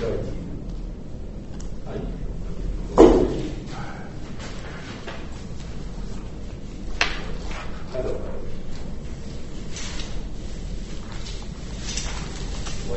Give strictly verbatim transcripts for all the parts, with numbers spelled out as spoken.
Alors, ouais.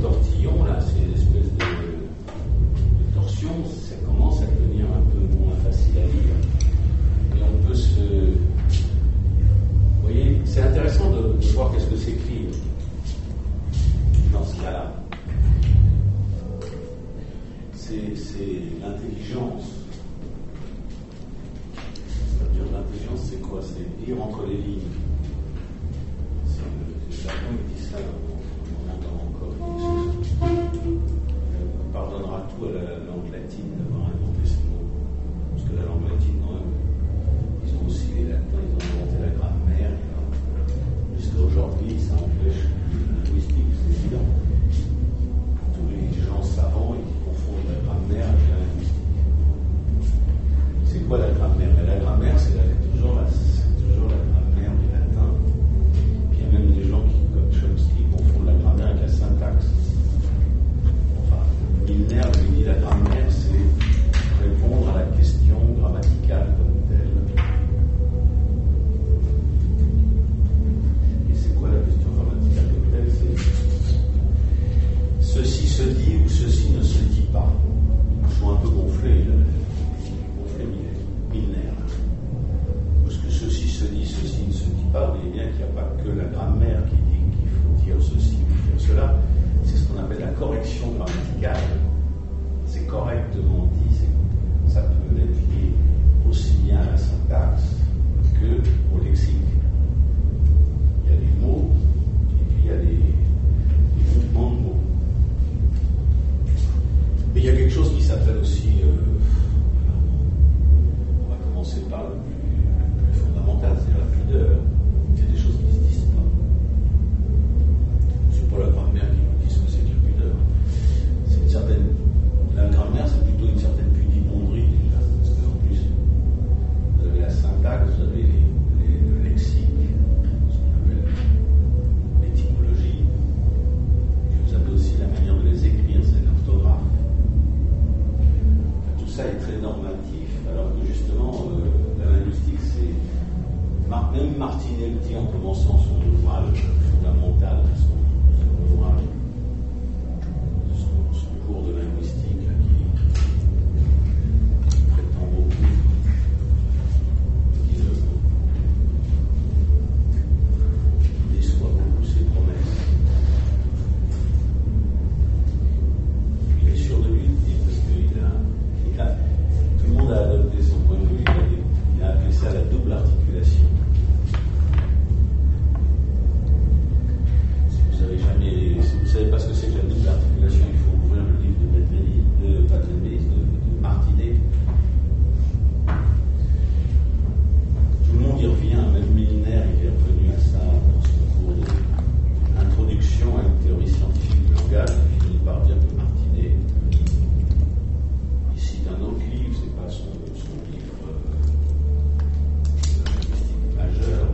tortillons, là, ces espèces de, de torsions, ça commence à devenir un peu moins facile à lire. Et on peut se... Vous voyez, c'est intéressant de, de voir qu'est-ce que s'écrit dans ce cas-là. C'est, c'est l'intelligence. C'est-à-dire l'intelligence, c'est quoi? C'est lire entre les lignes. C'est le Japon qui dit ça, on entend encore. On pardonnera tout à la langue latine d'avoir inventé ce mot. Parce que la langue latine, quand même, ils ont aussi les latins, ils ont inventé la grammaire. Jusqu'à aujourd'hui, ça empêche la linguistique, c'est évident. Tous les gens savants, ils confondent la grammaire avec la linguistique. C'est quoi la grammaire? Et la grammaire, c'est, la, toujours, la, c'est toujours la grammaire du latin. Puis il y a même des gens qui, comme Chomsky, confondent la grammaire avec la syntaxe. Enfin, Milner lui dit la grammaire, c'est répondre à la question grammaticale comme telle. Et c'est quoi la question grammaticale comme telle? C'est ceci se dit ou ceci ne se dit pas. Je suis un peu gonflé, là. Gonflé Milner. Parce que ceci se dit, ceci ne se dit pas. Vous voyez bien qu'il n'y a pas que la grammaire qui dit qu'il faut dire ceci ou dire cela. C'est ce qu'on appelle la correction grammaticale. C'est correctement dit. C'est, ça peut être lié aussi bien à la syntaxe que au lexique. Il y a des mots et puis il y a des, des groupements de mots. Mais il y a quelque chose qui s'appelle aussi, euh, on va commencer par le plus, le plus fondamental, c'est la pudeur. C'est des choses qui ne se disent pas. C'est pas la grammaire qui nous dit ce que c'est que la pudeur. C'est une certaine, la grammaire, c'est plutôt une certaine pudibonderie déjà, parce qu'en plus, vous avez la syntaxe, vous avez les, les, le lexique, ce qu'on appelle l'étymologie, et vous avez aussi la manière de les écrire, c'est l'orthographe. Tout ça est très normatif, alors que justement, euh, la linguistique, c'est. Même Martinelli, en commençant son ouvrage fondamental, son, son ouvrage, son, son cours de linguistique, là, qui, qui prétend beaucoup, qui, euh, qui déçoit beaucoup ses promesses. Il est sûr de lui, parce qu'il a, il a, tout le monde a adopté son point de vue, il a, il a appelé ça la double articulation. Si vous savez jamais, si vous savez pas ce que c'est que la double articulation, il faut ouvrir le livre de Medvedev, de pas de Medvedev, de, de Martinet. Tout le monde y revient, même Milner, il est revenu à ça dans son cours d'introduction à une théorie scientifique du langage. Il finit par dire que Martinet, il cite un autre livre, c'est pas son, son livre euh, linguistique majeur.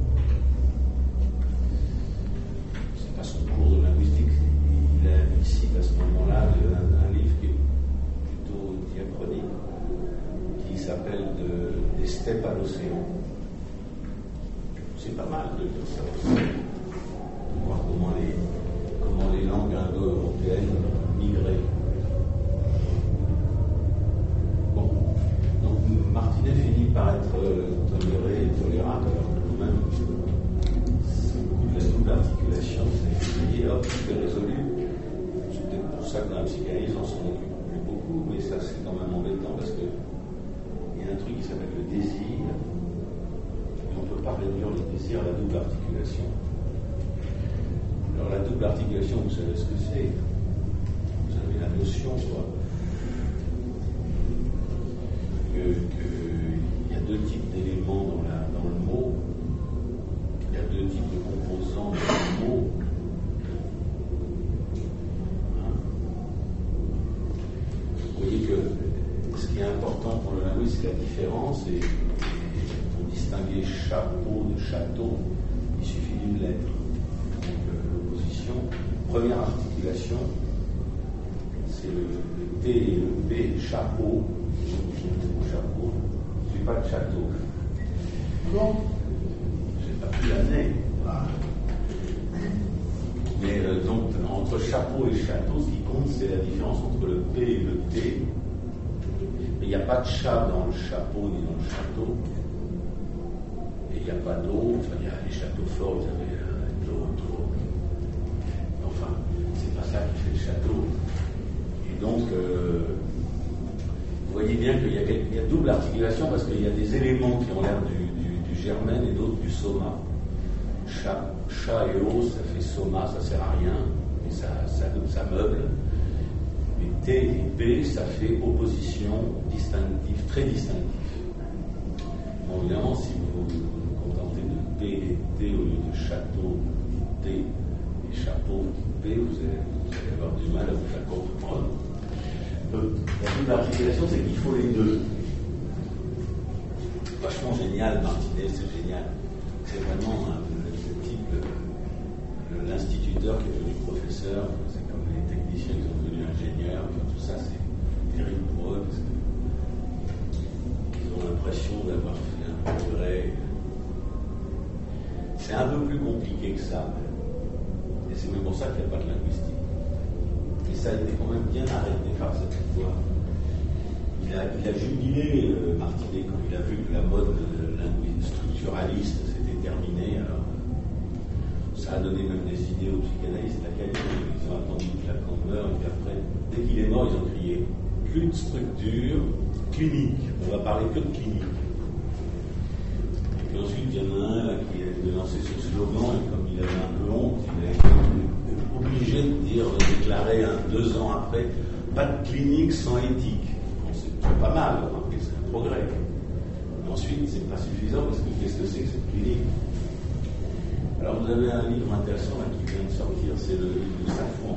C'est pas son cours de linguistique. Il, a, il cite à ce moment-là un, un livre qui est plutôt diachronique, qui s'appelle de, Des steppes à l'océan. C'est pas mal de dire ça aussi, de voir comment les, comment les langues indo-européennes migraient. Bon, donc Martinet finit par être toléré et tolérable, alors que quand même, la double articulation, c'est hop, tout est résolu. C'est peut-être pour ça que dans la psychanalyse, on s'en occupe plus beaucoup, mais ça, c'est quand même embêtant parce que il y a un truc qui s'appelle le désir, et on ne peut pas réduire le désir à la double articulation. Alors, la double articulation, vous savez ce que c'est? Vous avez la notion, quoi, que, que il y a deux types d'éléments dans, la, dans le mot. Il y a deux types de composants dans le mot. Hein? Vous voyez que ce qui est important pour le linguiste, c'est la différence. Et, et pour distinguer chapeau de château, il suffit d'une lettre. Donc euh, l'opposition, première articulation, c'est le, le T et le P, chapeau. Chapeau, je ne suis pas de château. Non. J'ai pas pu l'année. Ah. Mais euh, donc, entre chapeau et château, ce qui compte, c'est la différence entre le P et le T. Mais il n'y a pas de chat dans le chapeau ni dans le château. Et il n'y a pas d'eau. Enfin, il y a les châteaux forts, vous avez de l'eau autour. Enfin, c'est pas ça qui fait le château. Et donc, euh, vous voyez bien qu'il y a, il y a double articulation parce qu'il y a des éléments qui ont l'air du, du, du germaine et d'autres du soma. Chat, chat et eau, ça fait soma, ça sert à rien, mais ça, ça, ça meuble. Mais T et P, ça fait opposition distinctive, très distinctive. Bon, évidemment, si vous vous contentez de P et T au lieu de château, T et chapeau, P, vous allez, vous allez avoir du mal à vous faire comprendre. La double articulation, c'est qu'il faut les deux. Vachement génial, Martinez, c'est génial. C'est vraiment un, le type, le, l'instituteur qui est devenu professeur, c'est comme les techniciens qui sont devenus ingénieurs, enfin, tout ça c'est terrible pour eux parce qu'ils ont l'impression d'avoir fait un progrès. C'est un peu plus compliqué que ça, et c'est même pour ça qu'il n'y a pas de linguistique. Et ça a été quand même bien arrêté par cette fois. Il a, il a jubilé euh, Martinez quand il a vu que la mode linguistique structuraliste s'était terminée. Alors, ça a donné même des idées aux psychanalystes académiques. Ils ont attendu que Lacan meure, et puis après, dès qu'il est mort, ils ont crié plus de structure clinique. On va parler que de clinique. Et puis ensuite, il y en a un là, qui a lancé ce slogan, et comme il avait un peu honte, il a été obligé de dire, de déclarer un, deux ans après, pas de clinique sans éthique. Bon, c'est pas mal, hein, c'est un progrès. Mais ensuite, c'est pas suffisant parce que qu'est-ce que c'est que cette clinique? Alors vous avez un livre intéressant là, qui vient de sortir, c'est le livre de Safran,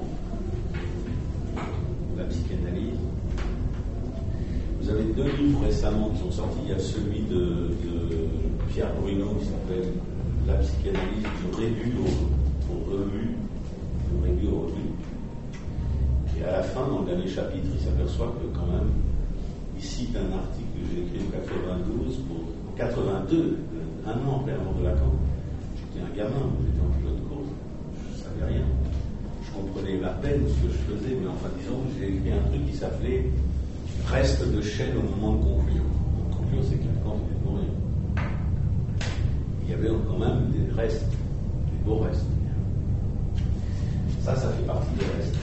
la psychanalyse. Vous avez deux livres récemment qui sont sortis. Il y a celui de, de Pierre Bruno qui s'appelle La psychanalyse du rébut au, au rebut, du rébut au rebut. Et à la fin, dans le dernier chapitre, il s'aperçoit que quand même, il cite un article que j'ai écrit en quatre-vingt-douze pour quatre-vingt-deux, un an après la mort de Lacan. J'étais un gamin, j'étais en pilote de course, je ne savais rien. Je comprenais à peine ce que je faisais, mais enfin, disons, j'ai écrit un truc qui s'appelait Reste de chaîne au moment de conclure. De conclure, c'est que Lacan venait de mourir. Il y avait quand même des restes, des beaux restes. Ça, ça fait partie des restes.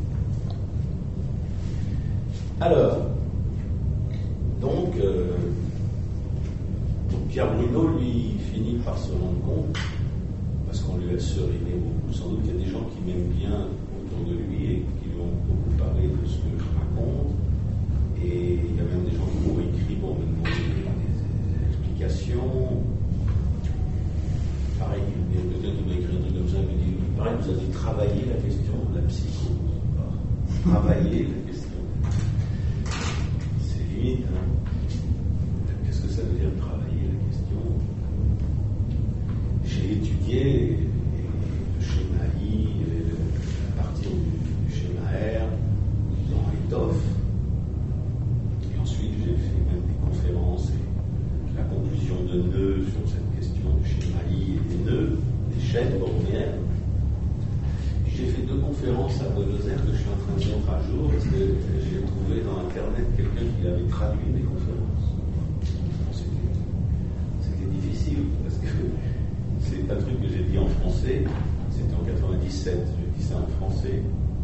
Alors, donc, euh, donc Pierre Bruno, lui, finit par se rendre compte, parce qu'on lui a seriné beaucoup, sans doute qu'il y a des gens qui m'aiment bien autour de lui et qui lui ont beaucoup parlé de ce que je raconte, et il y a même des gens qui m'ont écrit pour me demander des, des explications. Pareil, il y a quelqu'un qui m'a écrit un truc comme ça, il me dit, pareil, vous avez travaillé la question de la psychose. Travailler la question. C'est limite, hein. Qu'est-ce que ça veut dire travailler la question? J'ai étudié le schéma I, à partir du schéma R, dans l'étoffe. Et ensuite, j'ai fait même des conférences et la conclusion de nœuds sur cette question du schéma I et des nœuds, des chaînes bornéennes. J'ai fait deux conférences à Buenos Aires que je suis en train de mettre à jour parce que j'ai trouvé dans Internet quelqu'un qui avait traduit mes conférences. Bon, c'était, c'était difficile parce que c'est un truc que j'ai dit en français, c'était en quatre-vingt-dix-sept, j'ai dit ça en français.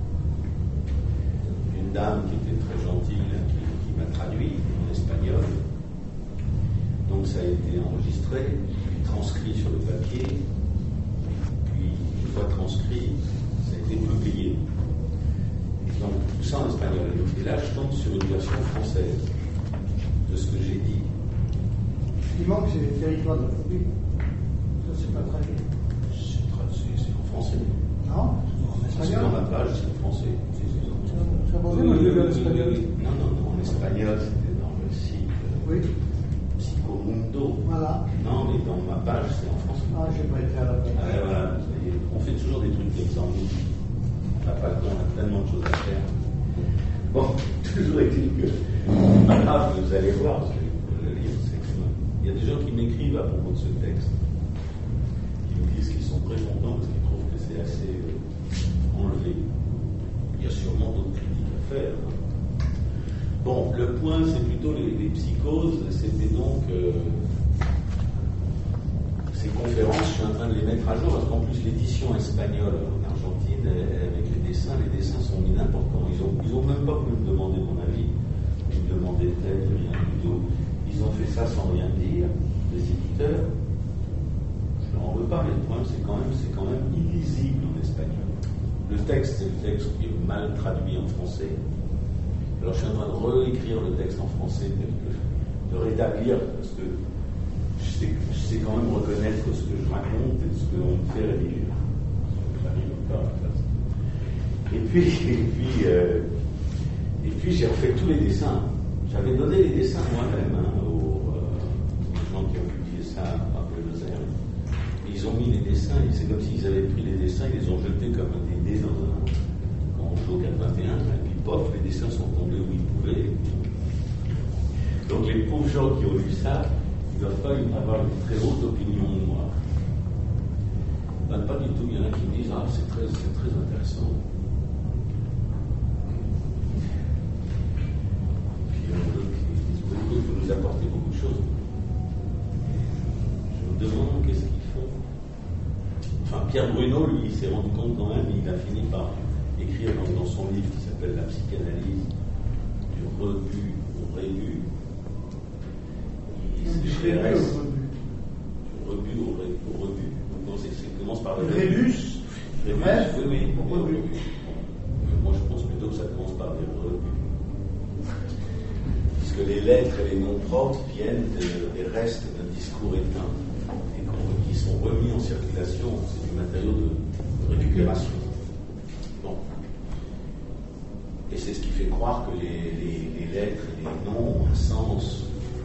Une dame qui était très gentille, qui, qui m'a traduit en espagnol. Donc ça a été enregistré, puis transcrit sur le papier, puis une fois transcrit, ça a été publié. Donc tout ça en espagnol. Et là, je tombe sur une version française de ce que j'ai dit. Ce qui manque, c'est les territoires de la République. Ça, c'est pas traduit. C'est, c'est, c'est en français. Non, en Parce que espagnol. dans ma page, c'est en français. C'est, c'est, c'est, Ça va bien, moi, je l'ai vu en espagnol. non, non, non, en espagnol, c'était dans le site euh, Oui, Psychomundo. voilà. Non, mais dans ma page, c'est en français. Ah, j'ai pas été à la Ah, et voilà, vous voyez, on fait toujours des trucs comme ça en nous. On n'a pas le temps, on a tellement de choses à faire. Bon, toujours est-il que c'est pas grave, vous allez voir, parce que le livre, c'est excellent. Il y a des gens qui m'écrivent à propos de ce texte, qui me disent qu'ils sont très contents parce qu'ils trouvent que c'est assez euh, enlevé. il y a sûrement d'autres critiques à faire. Hein. Bon, le point, c'est plutôt les, les psychoses. C'était donc euh, ces conférences, je suis en train de les mettre à jour, parce qu'en plus, l'édition espagnole en Argentine, avec les dessins, les dessins sont mis n'importe comment. Ils n'ont ils ont même pas pu me demander mon avis. Ils me demandaient tel, rien du tout. Ils ont fait ça sans rien dire, les éditeurs. Je ne leur en veux pas, mais le problème, c'est quand même, c'est quand même illisible en espagnol. Le texte, c'est le texte qui est mal traduit en français. Alors, je suis en train de réécrire le texte en français, de rétablir, parce que je sais, je sais quand même reconnaître ce que je raconte et ce qu'on me fait rédiger. J'arrive pas à faire ça. Et puis, et puis, euh, et puis j'ai refait tous les dessins. J'avais donné les dessins moi-même hein, aux, euh, aux gens qui ont publié ça à Buenos Aires. Ils ont mis les dessins, et c'est comme s'ils avaient pris les dessins, ils les ont jetés comme des dés dans un. Quand on joue au quatre vingt et un, et puis pof, les dessins sont tombés où ils pouvaient. Donc les pauvres gens qui ont lu ça, ils ne doivent pas avoir une très haute opinion de moi. Ben, pas du tout, il y en a qui me disent ah, c'est très, c'est très intéressant. Puis il y en a d'autres qui disent oui, il faut nous apporter beaucoup de choses. Je me demande qu'est-ce qu'ils font. Enfin, Pierre Bruno, lui, il s'est rendu compte quand même, il a fini par écrire dans, dans son livre qui s'appelle La psychanalyse, du rebut au rébut. C'est le reste. Du rebut au rebut. Au rebut. Donc, c'est, c'est, commence par le rébus. Rébus, Rébus, oui, oui. Au rebut. Moi, je pense plutôt que ça commence par des rebuts. Puisque les lettres et les noms propres viennent de, des restes d'un discours éteint et qui sont remis en circulation. C'est du matériau de, de récupération. Bon. Et c'est ce qui fait croire que les, les, les lettres et les noms ont un sens.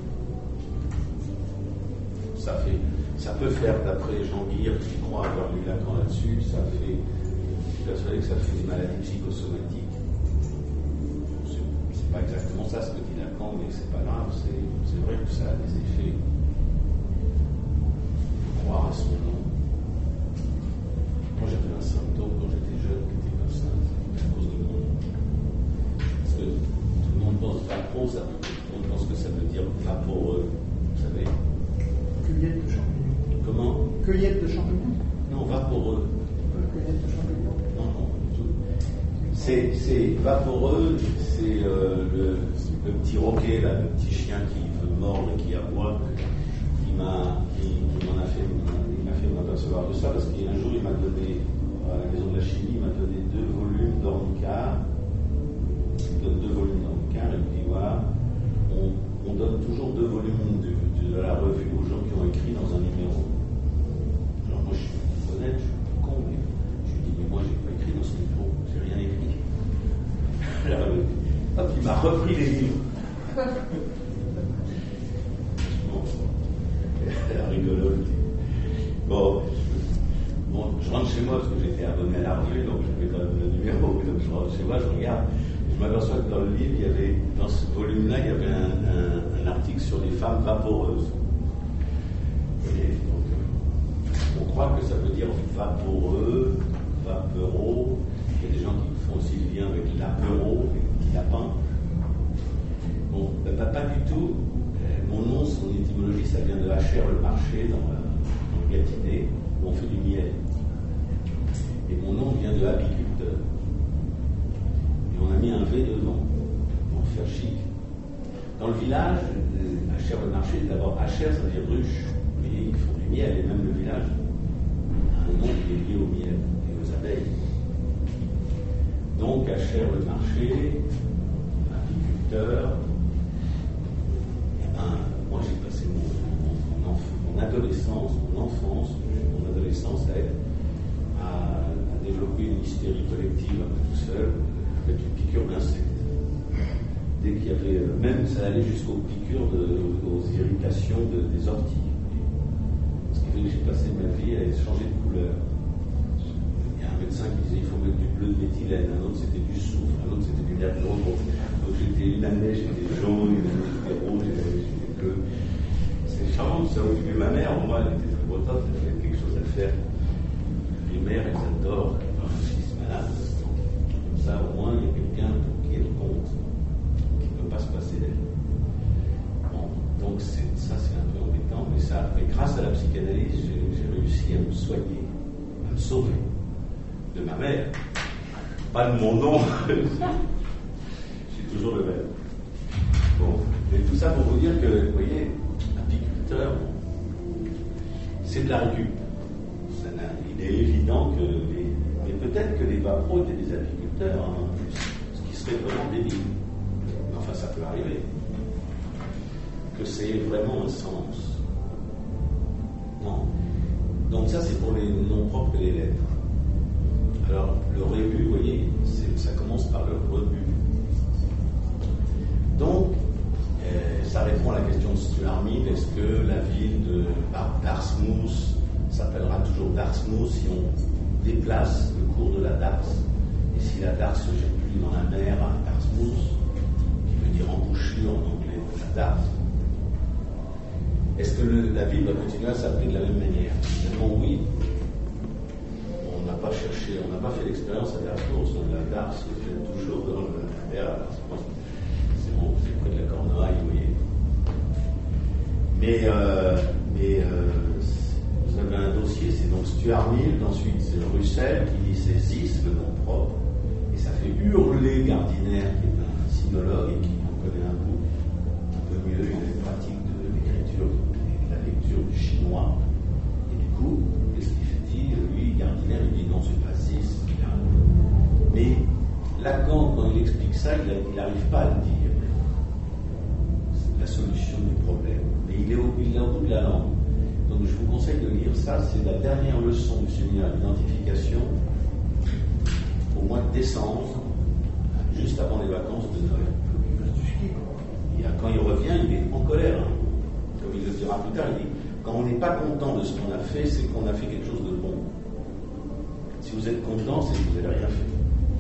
Ça, fait, ça peut faire, d'après Jean Guire, qui croit avoir lu Lacan là-dessus, ça fait, je suis persuadé que ça fait des maladies psychosomatiques. C'est, c'est pas exactement ça ce que dit Lacan, mais c'est pas grave, c'est, c'est vrai que ça a des effets. Il faut croire à son nom. Moi j'avais un symptôme quand j'étais jeune qui était comme ça, c'est à cause de mon nom. Parce que tout le monde pense vapro, ça, tout le monde pense que ça veut dire vaporeux, vous savez. Cueillette de champignons. Comment? Cueillette de champignons. Non, vaporeux. Cueillette de champignons. Non, non, du tout. C'est, c'est vaporeux, c'est euh, le, le petit roquet, là, le petit chien qui veut mordre et qui aboie, qui m'a, qui, qui m'en a fait, il m'a fait m'apercevoir de ça, parce qu'un jour, il m'a donné, à la maison de la chimie, il m'a donné deux volumes d'Ornicar, deux, deux volumes d'Ornicar, et il me dit, voilà, on, on donne toujours deux volumes de, de la revue aux gens qui ont écrit dans un numéro. Alors moi je suis honnête, je suis con, mais je lui dis mais moi j'ai pas écrit dans ce numéro, j'ai rien écrit. Alors hop, il m'a repris les livres. Bon, elle a rigolo. Bon, bon, je rentre chez moi parce que j'étais abonné à la revue, donc j'avais quand même le numéro, donc je rentre chez moi, je regarde. Je m'aperçois que dans le livre, il y avait, dans ce volume-là, il y avait un, un, un article sur les femmes vaporeuses. Et donc, on croit que ça veut dire vaporeux, vapeureux. Il y a des gens qui font aussi le lien avec l'apéro, avec le petit lapin. Bon, ben, pas, pas du tout. Mon nom, son étymologie, ça vient de Hacher le marché, dans, la, dans le Gâtinais, où on fait du miel. Et mon nom vient de apiculteur. On a mis un V devant pour faire chic. Dans le village, Hacher le marché, d'abord Hacher, ça veut dire ruche. Vous voyez, ils font du miel, et même le village a un nom qui est lié au miel et aux abeilles. Donc Hacher le marché, apiculteur. Et ben, moi j'ai passé mon, mon, mon, mon adolescence, mon enfance, mon adolescence à, être, à, à développer une hystérie collective un peu tout seul. Avec une piqûre d'insectes. Dès qu'il y avait, même ça allait jusqu'aux piqûres, de, aux irritations de, des orties. Ce qui fait que j'ai passé ma vie à changer de couleur. Il y a un médecin qui disait il faut mettre du bleu de méthylène, un autre c'était du soufre, un autre c'était du mercure. Donc j'étais une année, j'étais jaune, une année j'étais rouge, une année j'étais bleu. C'est charmant de se occuper. Ma mère, moi, elle était très bretonne, elle avait quelque chose à faire. Les mères, elles adorent quand un fils malade. Ça, au moins, soigner, à me sauver de ma mère. Pas de mon nom, j'ai toujours le même. Bon, et tout ça pour vous dire que, vous voyez, apiculteur, c'est de la récup. Il est évident que, les, mais peut-être que les Vapro étaient des apiculteurs, hein, ce qui serait vraiment débile. Enfin, ça peut arriver. Que c'est vraiment un sens. Non. Donc ça, c'est pour les noms propres et les lettres. Alors, le rébut, vous voyez, ça commence par le rebut. Donc, euh, ça répond à la question de Stuart Mill. Est-ce que la ville de Dartmouth s'appellera toujours Dartmouth si on déplace le cours de la Darse? Et si la Darse se jette plus dans la mer à Dartmouth, qui veut dire embouchure en anglais de la Darse, est-ce que le, la ville va continuer à s'appeler de la même manière? Évidemment, oui. On n'a pas cherché, on n'a pas fait l'expérience à Dartmouth. La Darse se jette toujours dans la mer à Dartmouth. C'est bon, c'est près de la Cornouaille, vous voyez. Mais, euh, mais euh, vous avez un dossier, c'est donc Stuart Mill, ensuite c'est Russell qui dit c'est Zis, le nom propre, et ça fait hurler Gardiner, qui est un sinologue et qui en connaît un bout, un peu mieux, il a une pratique de l'écriture et de la lecture du chinois. Et du coup, qu'est-ce qu'il dit? Lui, Gardiner, il dit non, c'est pas Zis. Mais Lacan, quand il explique ça, il n'arrive pas à le dire. La solution du problème. Mais il est au, il est au bout de la langue. Donc je vous conseille de lire ça, c'est la dernière leçon du séminaire d'identification au mois de décembre, juste avant les vacances de Noël. Et quand il revient, il est en colère. Hein. Comme il le dira plus tard, il dit quand on n'est pas content de ce qu'on a fait, c'est qu'on a fait quelque chose de bon. Si vous êtes content, c'est que vous n'avez rien fait.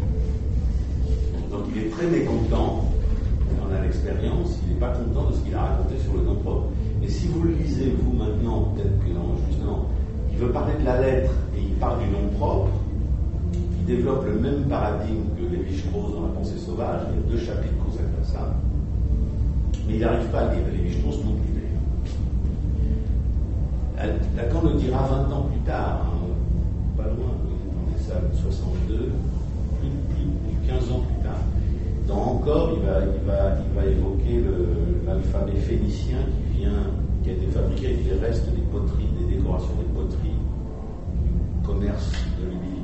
Donc il est très mécontent. On a l'expérience, il n'est pas content de ce qu'il a raconté sur le nom propre. Et si vous le lisez, vous, maintenant, peut-être que non, justement, il veut parler de la lettre et il parle du nom propre, il développe le même paradigme que Lévi-Strauss dans La pensée sauvage. Il y a deux chapitres consacrés à ça. Mais il n'arrive pas à lire Lévi-Strauss non plus. Lacan le dira vingt ans plus tard, hein, pas loin, on est ça, soixante-deux, plus, plus, plus quinze ans plus tard. Dans Encore, il va, il va, il va évoquer le, l'alphabet phénicien qui vient, qui a été fabriqué avec les restes des poteries, des décorations des poteries du commerce de l'Ubilly.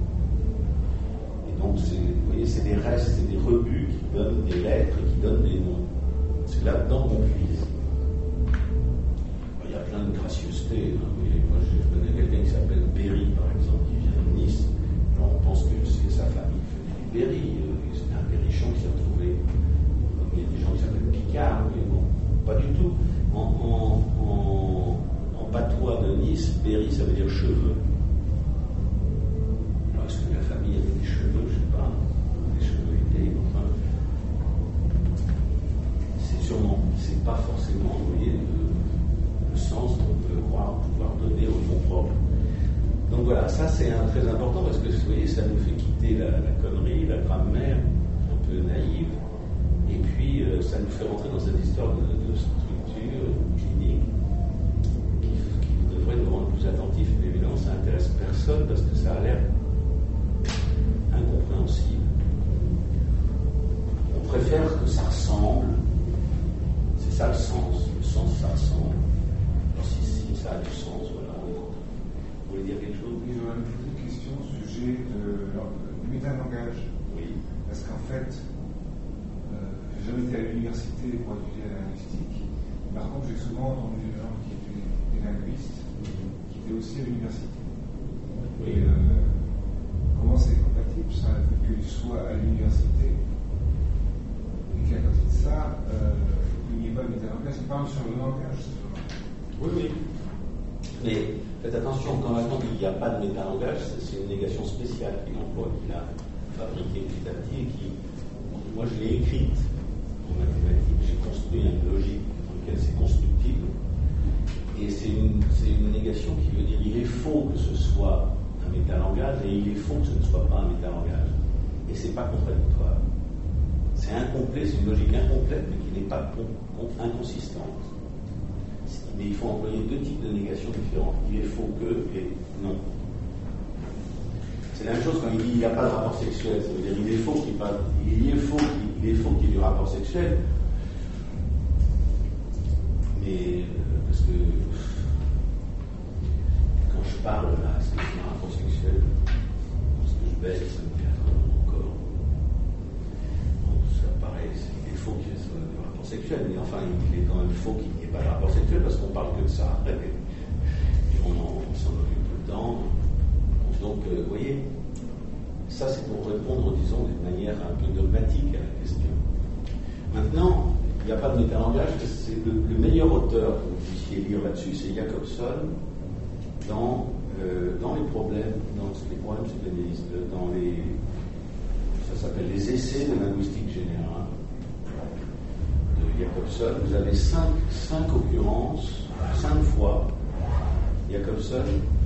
Et donc, c'est, vous voyez, c'est des restes, c'est des rebuts qui donnent des lettres, qui donnent des noms. C'est là-dedans qu'on puise. Il y a plein de gracieuseté. Hein. Moi, je connais quelqu'un qui s'appelle Berry, par exemple, qui vient de Nice. Alors, on pense que c'est sa famille qui faisait du Berry. C'est un Berrichon qui s'est retrouvé. Il y a des gens qui s'appellent Picard, mais bon, pas du tout. En, en, en, en patois de Nice, Berry, ça veut dire cheveux. Alors, est-ce que la famille avait des cheveux? Je ne sais pas. Des cheveux étaient, enfin. C'est sûrement, c'est pas forcément, vous voyez, le, le sens qu'on peut croire pouvoir donner au nom propre. Donc voilà, ça c'est un, très important parce que vous voyez, ça nous fait quitter la, la connerie, la grammaire un peu naïve, et puis euh, ça nous fait rentrer dans cette histoire de, de structure clinique qui, qui devrait nous rendre plus attentifs, mais évidemment ça n'intéresse personne parce que ça a l'air incompréhensible. On préfère que ça ressemble, c'est ça le sens, le sens ça ressemble. Alors si, si ça a du sens, voilà. Vous voulez dire quelque chose? Oui, j'aurais une question au sujet de, du métalangage. Oui. Parce qu'en fait, euh, j'ai jamais été à l'université pour étudier la linguistique. Par contre, j'ai souvent entendu des gens qui étaient des linguistes, qui étaient aussi à l'université. Oui. Et, euh, comment c'est compatible ça, qu'ils soient à l'université et qu'à côté de ça, euh, il n'y ait pas de métalangage? Ils parlent sur le langage, ces gens-là. Oui, oui. Mais faites attention, quand Lacan dit qu'il n'y a pas de métalangage, c'est une négation spéciale qu'il emploie, qu'il a fabriquée petit à petit et qui, moi je l'ai écrite en mathématiques, j'ai construit une logique dans laquelle c'est constructible, et c'est une, c'est une négation qui veut dire il est faux que ce soit un métalangage et il est faux que ce ne soit pas un métalangage. Et c'est pas contradictoire. C'est incomplet, c'est une logique incomplète mais qui n'est pas inconsistante. Mais il faut employer deux types de négations différentes. Il est faux que et non. C'est la même chose quand il dit il n'y a pas de rapport sexuel. Ça veut dire il est faux qu'il pas, il est faux qu'il, il est faux qu'il y ait du rapport sexuel. Mais parce que quand je parle là, est-ce que c'est un rapport sexuel? Parce que je baisse, ça me fait dans mon corps. Bon, ça paraît, il est faux qu'il y ait du rapport sexuel, mais enfin il est quand même faux qu'il n'y ait pas de rapport sexuel parce qu'on parle que de ça. Et on, en, on s'en occupe tout le temps. Donc, euh, vous voyez, ça c'est pour répondre, disons, d'une manière un peu dogmatique à la question. Maintenant, il n'y a pas de métalangage, c'est le, le meilleur auteur que vous puissiez lire là-dessus, c'est Jacobson, dans, euh, dans les problèmes, dans les problèmes psychanalystes, dans les, ça s'appelle les essais de linguistique générale de Jacobson. Vous avez cinq, cinq occurrences, cinq fois, Jacobson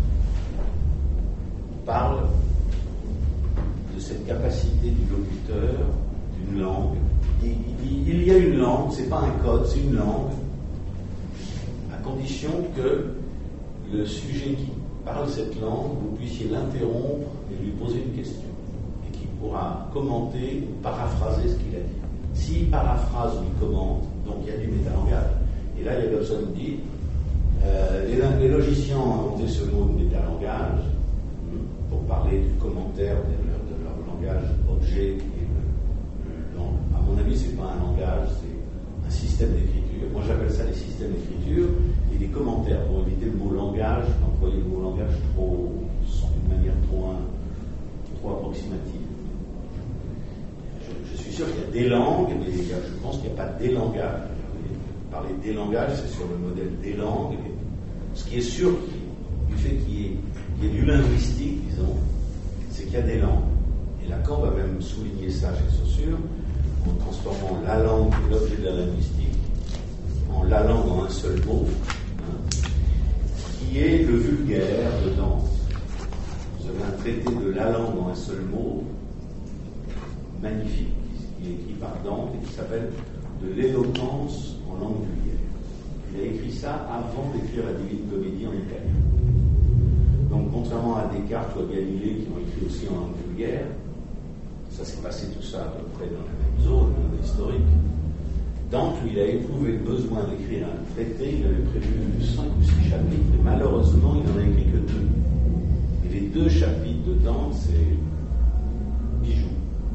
parle de cette capacité du locuteur, d'une langue. Il, il, il y a une langue, c'est pas un code, c'est une langue, à condition que le sujet qui parle cette langue, vous puissiez l'interrompre et lui poser une question, et qu'il pourra commenter ou paraphraser ce qu'il a dit. S'il paraphrase ou il commente, donc il y a du métalangage. Et là, Jacobson dit, euh, les, les logiciens ont inventé ce mot de métalangage, pour parler du commentaire de leur, de leur langage objet, qui est le, le, à mon avis, c'est pas un langage, c'est un système d'écriture. Moi, j'appelle ça les systèmes d'écriture et les commentaires, pour éviter le mot langage, employer le mot langage trop, d'une manière trop, trop approximative. Je, je suis sûr qu'il y a des langues, mais il y a, je pense qu'il n'y a pas des langages. Parler des langages, c'est sur le modèle des langues. Ce qui est sûr, du fait qu'il y ait Il y a du linguistique, disons, c'est qu'il y a des langues. Et Lacan va même souligner ça chez Saussure, en transformant la langue, l'objet de la linguistique, en la langue en un seul mot, hein, qui est le vulgaire de Dante. Vous avez un traité de la langue en un seul mot, magnifique, qui est écrit par Dante et qui s'appelle De l'éloquence en langue vulgaire. Il a écrit ça avant d'écrire la Divine Comédie en italien. Donc, contrairement à Descartes ou à Galilée, qui ont écrit aussi en langue vulgaire, ça s'est passé tout ça à peu près dans la même zone hein, historique. Dante, lui, il a éprouvé le besoin d'écrire un traité, il avait prévu cinq ou six chapitres, et malheureusement, il n'en a écrit que deux. Et les deux chapitres de Dante, c'est bijoux.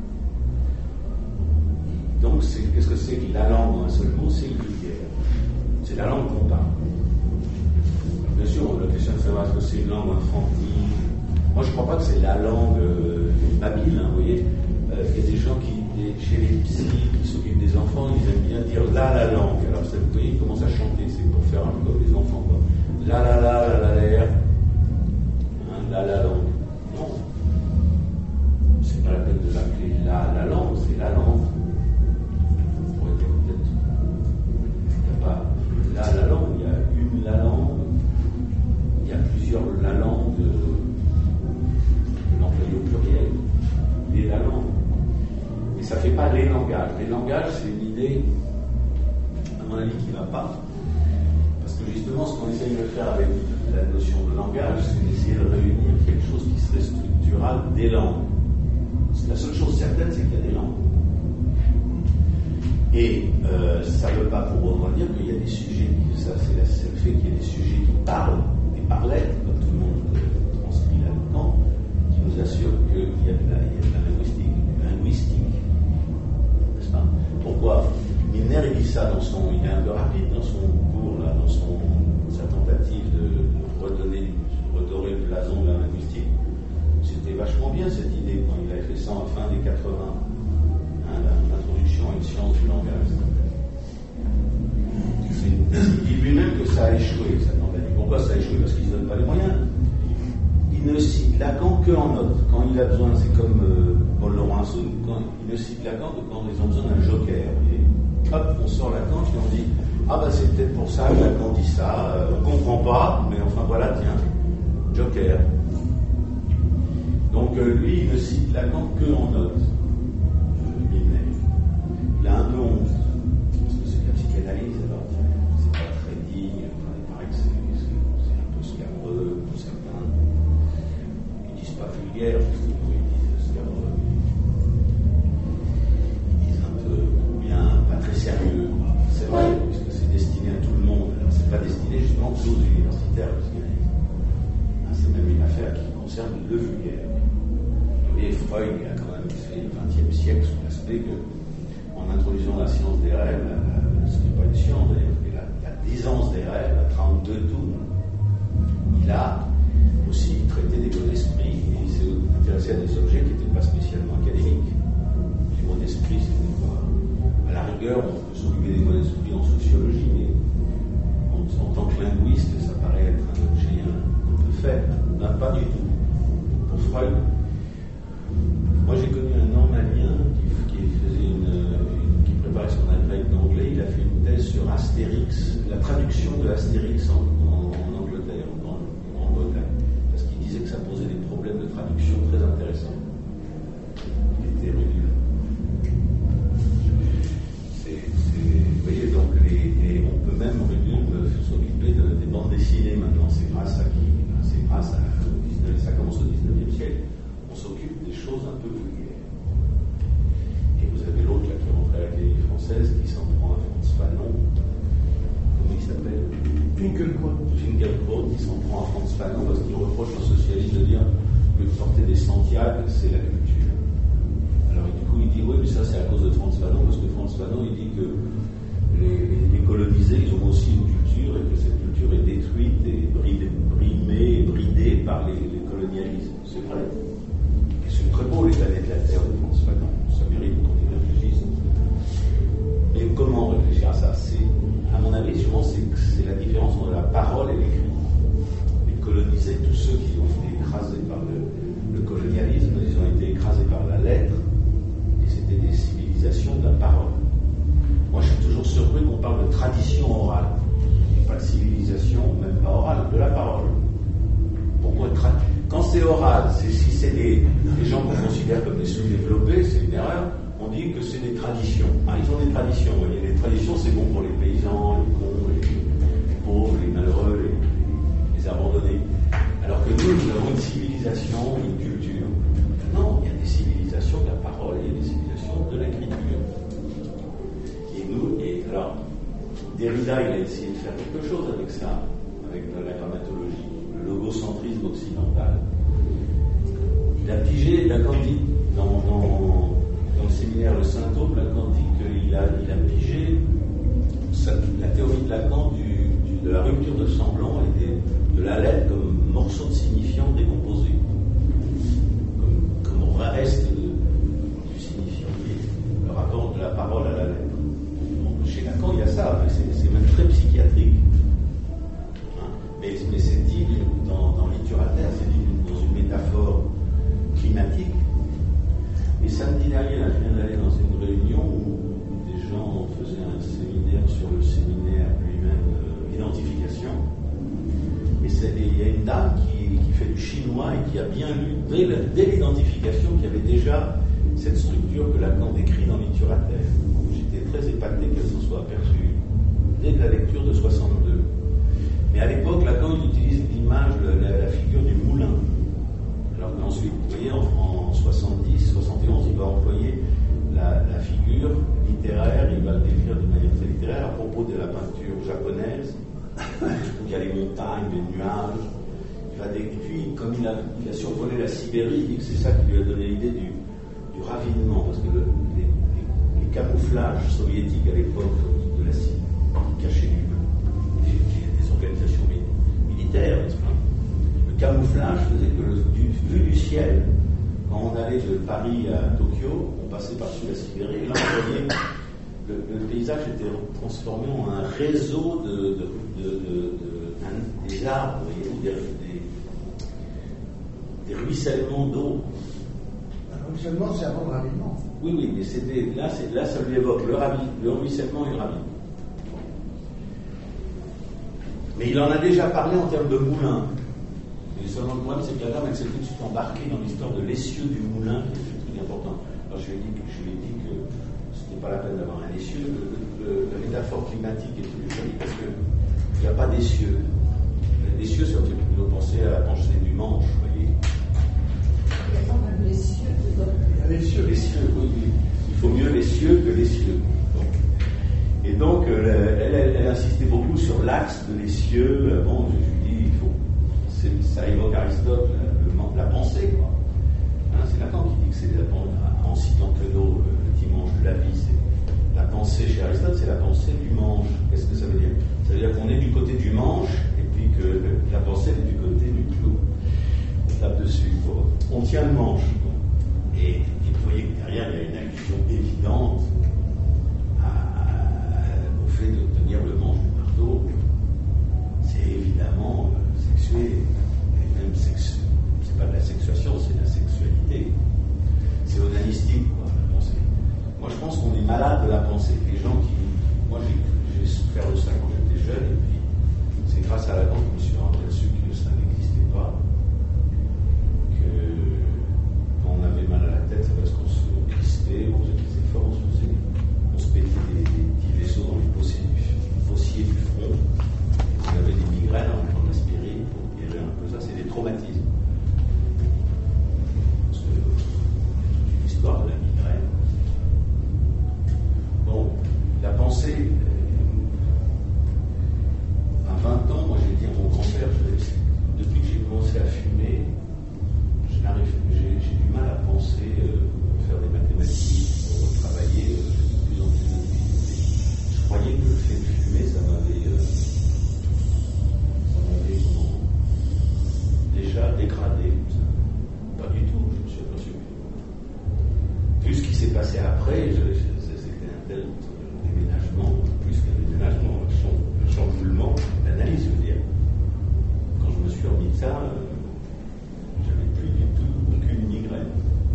Donc, c'est, qu'est-ce que c'est que la langue en un seul mot? C'est le vulgaire. C'est la langue qu'on parle. Bien sûr, la question de savoir est-ce que c'est une langue enfantine. Moi, je ne crois pas que c'est la langue euh, babyle, hein, vous voyez. Euh, il y a des gens qui, des, chez les psys, qui s'occupent des enfants, ils aiment bien dire là la langue. Alors, ça, vous voyez, ils commencent à chanter, c'est pour faire un peu comme les enfants, quoi. La la la la la l'air. Hein, la la langue. Non. C'est pas la peine de l'appeler la la langue, c'est la langue. Vous pourrez dire peut-être. Il n'y a pas la la langue, il y a une la langue. Il y a plusieurs la langue de, de l'employé au pluriel, les la langue. Mais ça ne fait pas les langages. Les langages, c'est une idée, à mon avis, qui ne va pas. Parce que justement, ce qu'on essaye de faire avec la notion de langage, c'est d'essayer de réunir quelque chose qui serait structural des langues. La seule chose certaine, c'est qu'il y a des langues. Et euh, ça ne veut pas pour autant dire qu'il y a des sujets, ça, c'est, la, c'est le fait qu'il y a des sujets qui parlent, et par lettres, comme tout le monde euh, transcrit là-dedans, qui nous assure qu'il y a de la, il y a de la linguistique, du linguistique. N'est-ce pas? Pourquoi? Milner, il dit ça dans son, il est un peu rapide dans son cours, là, dans son, sa tentative de, de redonner, redorer le blason de la linguistique. C'était vachement bien cette idée quand il avait fait ça en fin des quatre-vingts. Hein, l'introduction à une science du langage. Il dit lui-même que ça a échoué, ça n'en va dire. Pourquoi ça a échoué? Parce qu'il ne se donne pas les moyens. Il ne cite Lacan que en notes. Quand il a besoin, c'est comme euh, Paul Laurenceau, quand il ne cite Lacan que quand ils ont besoin d'un joker. Et hop, on sort Lacan et on dit ah ben c'est peut-être pour ça que Lacan dit ça, euh, on ne comprend pas, mais enfin voilà, tiens, joker. Donc euh, lui, il ne cite Lacan que en notes. Il a un peu honte, parce que c'est de la psychanalyse, alors c'est pas très digne. concerne le vulgaire. Vous voyez, Freud, il a quand même fait le vingtième siècle sous l'aspect que, en introduisant la science des rêves, la, la, ce n'est pas une science d'ailleurs, mais la, la diseance des rêves, à trente-deux tours, il a aussi traité des mots d'esprit, et il s'est intéressé à des objets qui n'étaient pas spécialement académiques. Les mots d'esprit, c'était pas. À la rigueur, on peut s'occuper des mots d'esprit en sociologie, mais en, en tant que linguiste, ça paraît être un objet un, un peu faible. Non, pas du tout. Pour Freud, moi j'ai connu un Normalien qui, qui faisait une, une, qui préparait son agrégé d'anglais. Il a fait une thèse sur Astérix, la traduction de Astérix en, en, en Angleterre, en, en Bretagne, parce qu'il disait que ça posait des problèmes de traduction très intéressants. Il était rude. C'est, c'est, vous voyez, donc les, les, on peut même Rudul s'occuper de, des bandes dessinées maintenant. C'est grâce à qui? C'est grâce à ça commence au dix-neuvième siècle. On s'occupe des choses un peu vulgaires. Et vous avez l'autre là qui est rentré à l'Académie française qui s'en prend à Frantz Fanon. Comment il s'appelle? Finkielkraut. Finkielkraut, qui s'en prend à Frantz Fanon parce qu'il reproche aux socialistes de dire que de porter des Santiago, c'est la culture. Alors du coup il dit oui, mais ça c'est à cause de Frantz Fanon, parce que Frantz Fanon il dit que les, les, les colonisés ils ont aussi une culture et que cette culture est détruite et bridée, brimée et bridée par les, les colonialismes. C'est vrai. Et c'est très beau les planètes de la Terre de Frantz Fanon. Ça mérite qu'on y réfléchisse. Mais comment réfléchir à ça? C'est, à mon avis, souvent c'est, c'est la différence entre la parole et l'écrit. Les colonisés, tous ceux qui ont été écrasés par le, le colonialisme, ils ont été écrasés par la lettre, et c'était des civilisations de la parole. Moi, je suis toujours surpris qu'on parle de tradition orale. Pas de civilisation, même pas orale, de la parole. Pourquoi tra- Quand c'est oral, c'est, si c'est des, des gens qu'on considère comme des sous-développés, c'est une erreur, on dit que c'est des traditions. Ah, ils ont des traditions, vous voyez. Les traditions, c'est bon pour les paysans, les cons, les, les pauvres, les malheureux, les, les, les abandonnés. Alors que nous, nous avons une civilisation, une culture. Non, il y a des civilisations de la parole, il y a des civilisations de l'écriture. Et nous, et alors, Derrida, il a essayé de faire quelque chose avec ça, avec la grammatologie, le logocentrisme occidental. Il a pigé Lacan dit, dans, dans, dans le séminaire Le Symptôme, Lacan dit qu'il a, il a pigé sa, la théorie de Lacan du, du, de la rupture de semblant et des, de la lettre comme morceau de signifiant décomposé, comme, comme reste de, du signifiant, le rapport de la parole à la lettre. Chez Lacan, il y a ça, mais c'est, c'est même très psychiatrique. Hein? Mais, mais c'est dit dans, dans Littérature, c'est dit dans une métaphore climatique. Et samedi dernier, là, je viens d'aller dans une réunion où des gens faisaient un séminaire sur le séminaire lui-même, euh, identification. Et c'est, il y a une dame qui, qui fait du chinois et qui a bien lu, dès, la, dès l'identification, qu'il y avait déjà cette structure que Lacan décrit dans Littérature. J'étais très épaté qu'elle s'en soit aperçue dès la lecture de soixante-deux. Mais à l'époque, Lacan il utilise l'image, la, la figure du moulin. Alors qu'ensuite, vous voyez, en, en soixante-dix, soixante et onze, il va employer la, la figure littéraire, il va le décrire d'une manière très littéraire à propos de la peinture japonaise, où il y a les montagnes, les nuages. Il va dé... Et puis, comme il a, il a survolé la Sibérie, il dit que c'est ça qui lui a donné l'idée du, du ravinement, parce que le, les, les camouflages soviétiques à l'époque de la Syrie, qui cachaient du, des, des organisations militaires, n'est-ce pas? Le camouflage faisait que, le, du, vu du ciel, quand on allait de Paris à Tokyo, on passait par-dessus la Sibérie, et là on voyait le, le paysage était transformé en un réseau de, de, de, de, de un, des arbres, vous voyez, ou des, des, des ruissellements d'eau. Un ruissellement, c'est avant le ravinement. Oui, oui, mais c'était, là, c'est, là, ça lui évoque le, ravi, le ruissellement et le ravinement. Mais il en a déjà parlé en termes de moulin. Mais seulement le problème, c'est que la dame, elle s'est tout de suite embarquée dans l'histoire de l'essieu du moulin, qui est un truc important. Alors je lui ai dit que, je lui ai dit que c'était pas la peine d'avoir un essieu. Le, le, la métaphore climatique est plus jolie parce qu'il n'y a pas d'essieu. L'essieu, ça fait plutôt penser à la pensée du manche, vous voyez. Il y a pas mal l'essieu dedans. Il y a les cieux. Les cieux, oui, oui. Il faut mieux les cieux que les cieux. Donc. Et donc, euh, elle, elle, elle insistait beaucoup sur l'axe de l'essieu. Bon, je lui dis, il faut. C'est, ça évoque Aristote, le, la pensée, quoi. Hein, c'est Lacan qui dit que c'est la pensée, en citant Queneau, le dimanche de la vie, c'est la pensée chez Aristote, c'est la pensée du manche. Qu'est-ce que ça veut dire? Ça veut dire qu'on est du côté du manche, et puis que la pensée est du côté du clou. On tape dessus, quoi. On tient le manche. Et, et vous voyez que derrière, il y a une allusion évidente à, à, au fait de tenir le manche du marteau. C'est évidemment euh, sexué, et même sexu... c'est pas de la sexuation, c'est de la sexualité. C'est onanistique, quoi, la pensée. Moi, je pense qu'on est malade de la pensée. Les gens qui... Moi, j'ai, j'ai souffert de ça quand j'étais jeune, et puis c'est grâce à la Lacan que je me suis rendu dessus que ça n'existait pas. Que quand on avait mal à la tête, c'est parce qu'on se crispait, on faisait des efforts, on se faisait... On se pétait des, des petits vaisseaux dans les fossiers du, fossiers du front. Et on avait des migraines, on prenait l'aspirine pour guérir un peu ça. C'est des traumatismes. Parce que c'est l'histoire de la migraine. Bon, la pensée, euh, à vingt ans, moi j'ai dit à mon grand-père, je, depuis que j'ai commencé à fumer, je n'arrive, j'ai, j'ai du mal à penser, euh, faire des mathématiques, pour travailler, euh, de plus en plus de difficultés. Je croyais que le fait de fumer, ça m'avait, euh, ça m'avait comment, déjà dégradé. Pas du tout, je me suis aperçu. Vu ce qui s'est passé après, je, je, c'était un tel déménagement, plus qu'un déménagement, un chamboulement, l'analyse, je veux dire. Quand je me suis remis de ça, euh, j'avais plus du tout aucune migraine.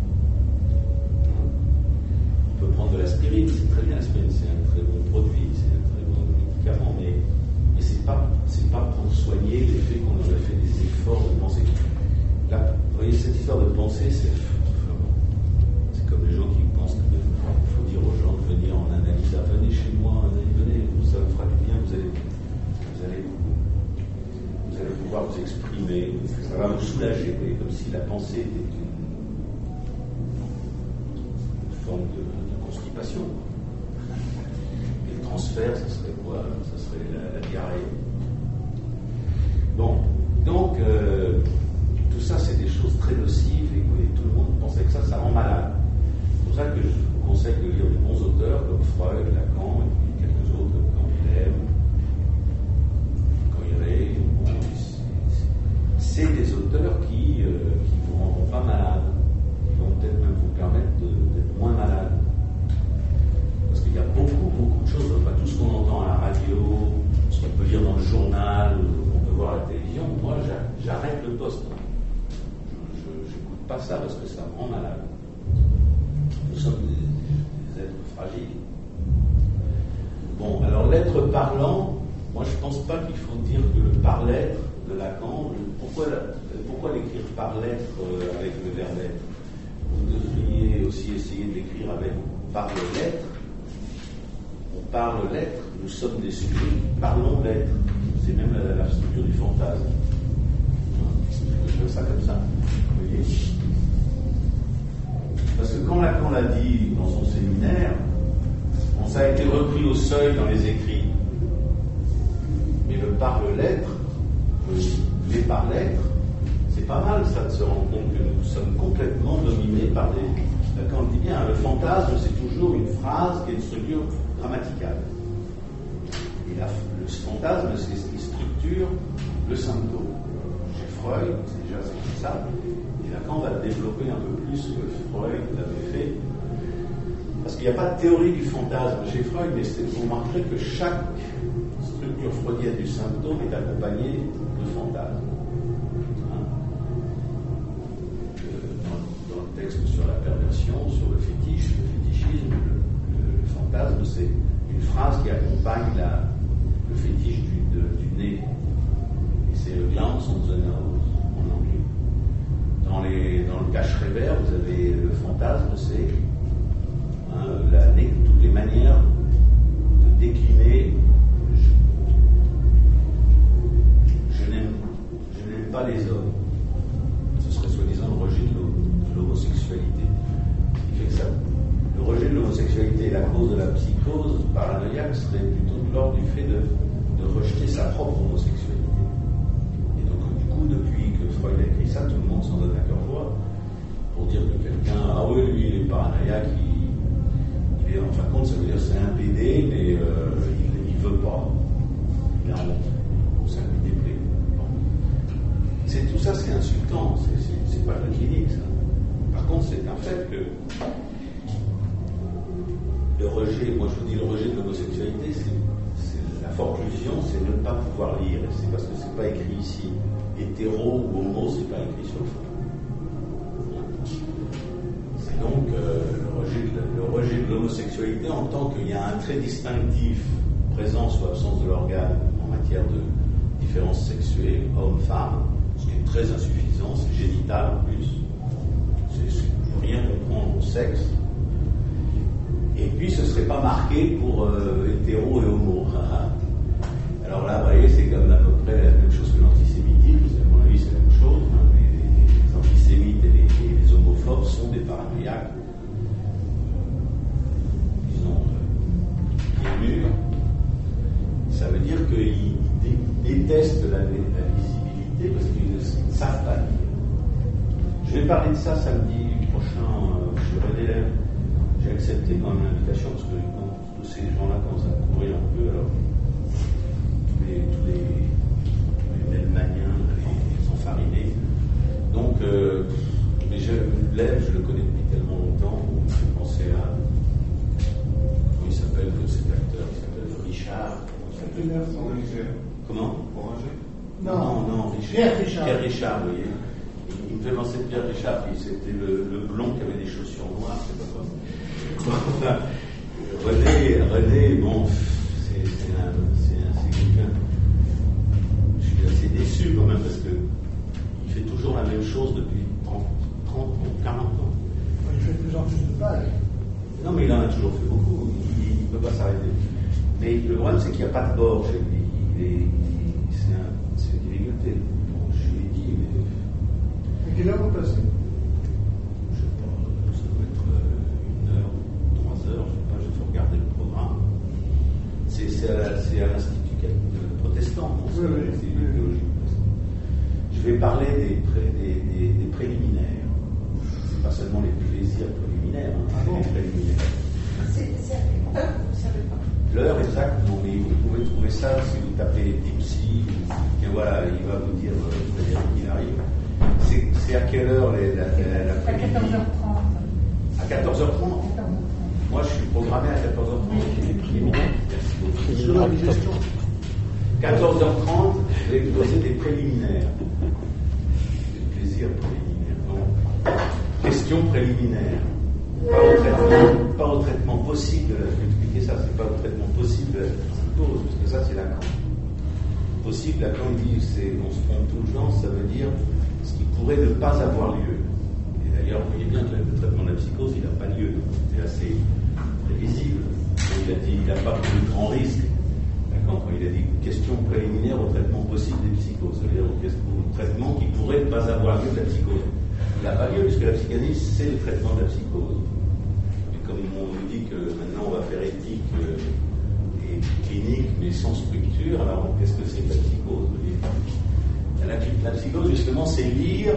On peut prendre de l'aspirine, c'est très bien, l'aspirine, c'est un très bon produit, c'est un très bon médicament, mais, mais c'est pas, c'est pas pour soigner l'effet qu'on aurait fait des efforts de pensée. Là, vous voyez, cette histoire de pensée, c'est, c'est comme les gens qui pensent qu'il faut dire aux gens de venir en analyse. Ah, venez chez moi, venez, venez, ça vous fera du bien, vous allez, vous allez, vous allez pouvoir vous exprimer, ça va vous soulager, vous voyez, comme si la pensée était une, une forme de, de constipation. Et le transfert, ça serait quoi? Ça serait la, la diarrhée. Bon, donc, euh, tout ça, c'est des choses très nocives et, et tout le monde pensait que ça, ça rend malade. C'est pour ça que je vous conseille de lire des bons auteurs comme Freud, Lacan, et puis quelques autres comme Canguilhem, Coiré. Bon, c'est, c'est des auteurs qui ne euh, vous rendront pas malade, qui vont peut-être même vous permettre de, d'être moins malade. Parce qu'il y a beaucoup, beaucoup de choses, enfin tout ce qu'on entend à la radio, ce qu'on peut lire dans le journal, qu'on peut voir à la télévision, moi j'arrête le poste. Je n'écoute pas ça parce que ça me rend malade. Nous sommes des, des êtres fragiles. Bon, alors l'être parlant, moi je ne pense pas qu'il faut dire que le par-l'être de Lacan, pourquoi, pourquoi l'écrire par-l'être euh, avec le verbe être? Vous devriez aussi essayer de l'écrire avec par-le-l'être. On parle l'être, nous sommes des sujets qui parlons l'être. C'est même la, la structure du fantasme. Je fais ça comme ça. Vous voyez? Parce que quand Lacan l'a dit dans son séminaire, bon, ça a été repris au seuil dans les écrits. Mais le par-le-l'être, les par-l'être, c'est pas mal ça de se rendre compte que nous sommes complètement dominés par des... Lacan le dit bien, le fantasme c'est toujours une phrase qui est une structure grammaticale. Et la, le fantasme c'est ce qui structure le symptôme. Chez Freud, c'est déjà c'est ça. Et Lacan va développer un peu plus que Freud l'avait fait. Parce qu'il n'y a pas de théorie du fantasme chez Freud, mais vous remarquerez que chaque structure freudienne du symptôme est accompagnée de fantasme. Hein? Euh, dans, dans le texte sur la perversion, sur le fétiche, le fétichisme, le, le, le fantasme, c'est une phrase qui accompagne la, le fétiche du, de, du nez. Et c'est le glance on the nose en anglais. Dans, les, dans le Cache-Revers, vous avez le fantasme, c'est hein, la, les, toutes les manières de décliner. Je, je, n'aime, je n'aime pas les hommes. Ce serait soi-disant le rejet de, de l'homosexualité. Ce qui fait que ça, le rejet de l'homosexualité et la cause de la psychose paranoïaque serait plutôt de l'ordre du fait de, de rejeter sa propre homosexualité. Et donc, du coup, depuis que que Freud a écrit ça, tout le monde s'en donne à cœur joie, pour dire que quelqu'un, ah oui, lui, il est paranoïaque, il, il est, en fin de compte, ça veut dire que c'est un P D, mais euh, il ne veut pas. Il a honte. Ça lui déplaît. Bon. C'est, tout ça, c'est insultant, c'est, c'est, c'est pas de la clinique, ça. Par contre, c'est un fait que le rejet, moi je vous dis, le rejet de l'homosexualité, c'est, c'est la forclusion, c'est ne pas pouvoir lire. Et c'est parce que c'est pas écrit ici. Hétéro ou homo, c'est pas écrit sur le front. C'est donc euh, le, rejet de, le rejet de l'homosexualité en tant qu'il y a un trait distinctif, présence ou absence de l'organe en matière de différence sexuelle, homme-femme, ce qui est très insuffisant, c'est génital en plus. C'est, c'est rien comprendre au sexe. Et puis ce ne serait pas marqué pour euh, hétéro et homo. Alors là, vous voyez, c'est comme à peu près la même chose que l'antisémitisme. À mon avis, c'est la même chose. Hein. Les, les antisémites et les, et les homophobes sont des paranoïaques. Ils ont euh, pieds mûrs. Ça veut dire qu'ils dé, détestent la, la visibilité parce qu'ils ne savent pas lire. Je vais parler de ça samedi prochain euh, chez René Lèvres. J'ai accepté quand même l'invitation parce que quand tous ces gens-là commencent à courir un peu, alors tous les, tous les, les Nelmaniens, les enfarinés. Donc, euh, mais je, Lèvres, je le connais depuis tellement longtemps, je pensais à. Comment il s'appelle cet acteur? Il s'appelle Richard. Comment? Non, non, non, Richard. Pierre Richard. Pierre Richard, vous voyez. Il me fait penser de Pierre Richard, puis c'était le, le blond qui avait des chaussures noires, c'est pas quoi. René, René, bon, c'est, c'est, un, c'est, un, c'est quelqu'un. Je suis assez déçu quand même parce que il fait toujours la même chose depuis trente, trente, quarante ans. Il fait de plus en plus de pages. Non, mais il en a toujours fait beaucoup. Il ne peut pas s'arrêter. Mais le problème, c'est qu'il n'y a pas de bord chez lui. Il est, il, c'est, un, c'est une difficulté. Bon, je lui ai dit, mais. Et quelle heure vous passez? Je sais pas, ça doit être une heure, trois heures, je sais pas, j'ai faut regarder le programme. C'est, c'est, à, c'est à l'Institut protestant, bon, c'est, oui, c'est oui, une théologie protestante. Je vais parler des, pré, des, des, des préliminaires. C'est pas seulement les plaisirs préliminaires, hein, ah bon. Les préliminaires. C'est, c'est à quelle heure, vous ne savez pas? L'heure exacte, non, mais vous pouvez trouver ça si vous tapez Tipsy, et voilà, il va vous dire, vous allez dire qu'il arrive. C'est, c'est à quelle heure les, la, la, la À quatorze heures trente. À quatorze heures trente. Moi, je suis programmé à quatorze heures trente. Merci beaucoup. quatorze heures trente, je vais poser des préliminaires. Des plaisirs préliminaires. Donc, question préliminaire. Pas au traitement, pas au traitement possible de la, je vais expliquer ça, c'est pas au traitement possible de la psychose, parce que ça, c'est Lacan. Possible, Lacan, il dit, c'est, on se trompe tout le temps, ça veut dire ce qui pourrait ne pas avoir lieu. Et d'ailleurs, vous voyez bien que le traitement de la psychose, il n'a pas lieu. C'est assez prévisible. Il a dit, il n'a pas pris de grand risque. Lacan, quand il a dit question préliminaire au traitement possible des psychoses, c'est-à-dire au traitement qui pourrait ne pas avoir lieu de la psychose. Il n'a pas lieu, puisque la psychanalyse, c'est le traitement de la psychose. Et comme on nous dit que maintenant on va faire éthique euh, et clinique, mais sans structure, alors qu'est-ce que c'est que la psychose? La, la psychose, justement, c'est lire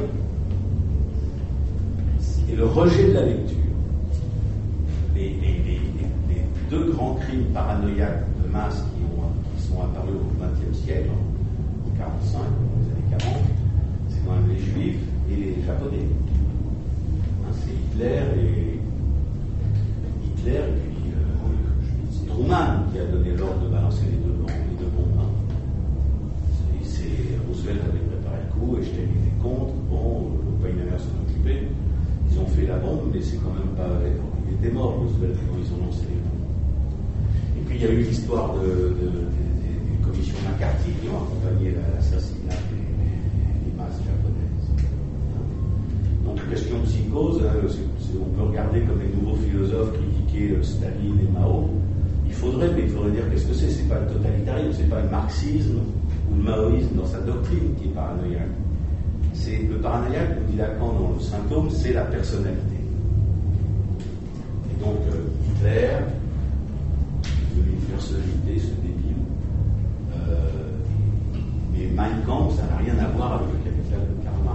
et le rejet de la lecture. Les, les, les, les deux grands crimes paranoïaques de masse qui, ont, qui sont apparus au vingtième siècle, en quarante-cinq, dans les années quarante, c'est quand même les juifs et les japonais. Hein, c'est Hitler et Hitler et puis euh, Truman qui a donné l'ordre de balancer les deux, les deux bombes. Hein. C'est, c'est Roosevelt avait préparé le coup, Einstein était contre. Bon, Oppenheimer s'en occupait. Ils ont fait la bombe, mais c'est quand même pas. Il était mort, Roosevelt, quand ils ont lancé les bombes. Et puis il y a eu l'histoire de, de, de, de, des commissions McCarthy qui ont accompagné l'assassinat des, des masses japonaises. Donc, question de psychose, hein, c'est, c'est, on peut regarder comme les nouveaux philosophes critiquer euh, Staline et Mao. Il faudrait, mais il faudrait dire qu'est-ce que c'est. C'est pas le totalitarisme, c'est pas le marxisme ou le maoïsme dans sa doctrine qui est paranoïaque. C'est le paranoïaque, comme dit Lacan dans le symptôme, c'est la personnalité. Et donc, euh, Hitler, devenu une personnalité, ce débile. Euh, mais Mein Kampf, ça n'a rien à voir avec le capital de Karl Marx.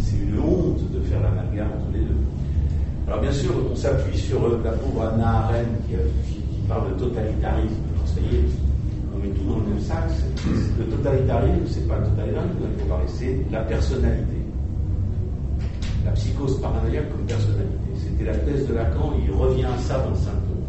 c'est une honte de faire l'amalgame entre les deux. Alors bien sûr, on s'appuie sur la pauvre Hannah Arendt qui, qui, qui parle de totalitarisme. Alors ça y est, on met tout dans le même sac. Le totalitarisme, c'est pas le totalitarisme dont il faut parler, c'est la personnalité. La psychose paranoïaque comme personnalité. C'était la thèse de Lacan, il revient à ça dans le symptôme.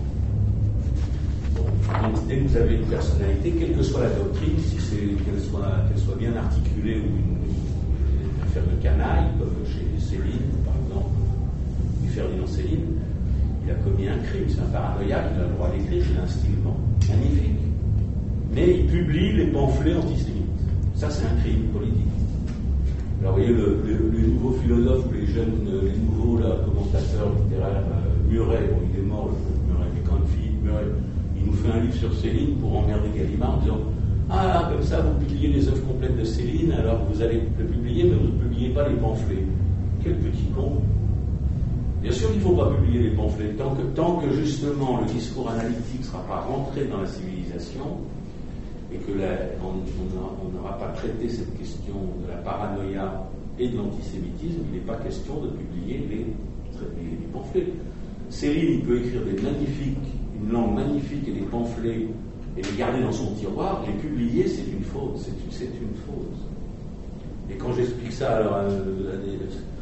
Bon, donc dès que vous avez une personnalité, quelle que soit la doctrine, si c'est qu'elle soit, qu'elle soit bien articulée ou une, une affaire de canaille, comme chez Céline, par exemple, Ferdinand Céline, il a commis un crime, c'est un paranoïaque, il a le droit d'écrire, il a un style magnifique. Mais il publie les pamphlets antisémites. Ça, c'est un crime politique. Alors, vous voyez, le, le, les nouveaux philosophes, les jeunes, les nouveaux là, commentateurs littéraires, euh, Murray, bon, il est mort, le Murray, mais quand il Murray, il nous fait un livre sur Céline pour emmerder Gallimard en disant ah, comme ça, vous publiez les œuvres complètes de Céline, alors vous allez le publier, mais vous ne publiez pas les pamphlets. Quel petit con! Bien sûr qu'il ne faut pas publier les pamphlets, tant que, tant que justement le discours analytique ne sera pas rentré dans la civilisation et que la, on n'aura pas traité cette question de la paranoïa et de l'antisémitisme, il n'est pas question de publier les, les, les pamphlets. Céline, il peut écrire des magnifiques, une langue magnifique et des pamphlets et les garder dans son tiroir, les publier, c'est une faute, c'est une, c'est une faute. Et quand j'explique ça alors, à, à des...